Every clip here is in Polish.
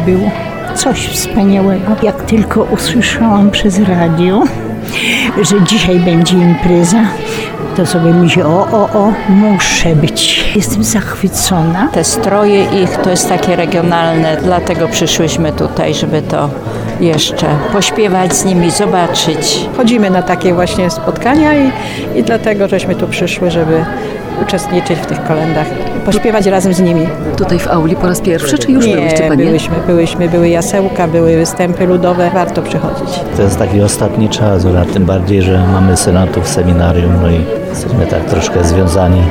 było coś wspaniałego. Jak tylko usłyszałam przez radio, że dzisiaj będzie impreza, to sobie myślę, muszę być. Jestem zachwycona. Te stroje ich to jest takie regionalne, dlatego przyszłyśmy tutaj, żeby to jeszcze pośpiewać z nimi, zobaczyć. Chodzimy na takie właśnie spotkania i dlatego żeśmy tu przyszły, żeby uczestniczyć w tych kolędach, pośpiewać razem z nimi. Tutaj w auli po raz pierwszy, czy już byłyście Panie? Były jasełka, były występy ludowe, warto przychodzić. To jest taki ostatni czas, tym bardziej, że mamy synodów w seminarium, no i jesteśmy tak troszkę związani.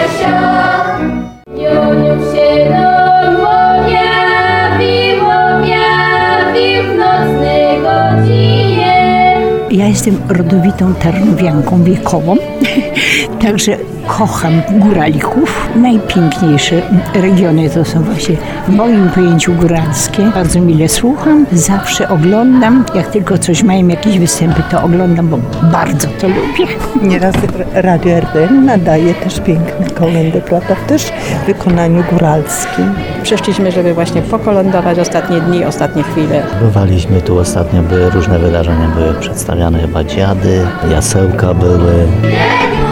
Ja jestem rodowitą tarnowianką wiekową, także kocham góralików. Najpiękniejsze regiony to są właśnie w moim pojęciu góralskie. Bardzo mile słucham, zawsze oglądam. Jak tylko coś mają, jakieś występy, to oglądam, bo bardzo to lubię. Nieraz Radio RDN nadaje też piękne kolendy, prawda? Też w wykonaniu góralskim. Przyszliśmy, żeby właśnie pokolędować ostatnie dni, ostatnie chwile. Bywaliśmy tu ostatnio, były różne wydarzenia, były przedstawiane chyba dziady, jasełka były.